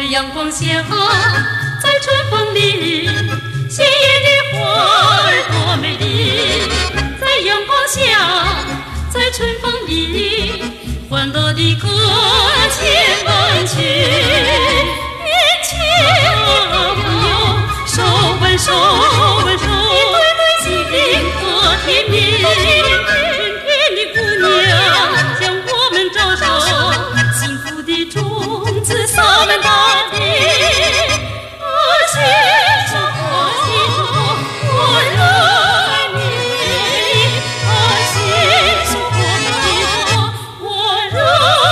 阳光下，在春风里，鲜艳的花儿多美丽。在阳光下，在春风里，欢乐的歌千万曲。年轻的朋友，手挽手，一对对心和甜蜜。春天的姑娘，向我们招手，幸福的种子洒满大地。我心中，我热爱你；我心中，我热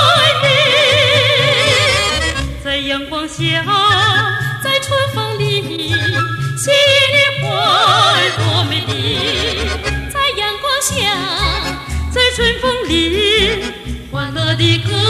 爱你。在阳光下，在春风里，鲜艳的花儿多美丽。在阳光下，在春风里，欢乐的歌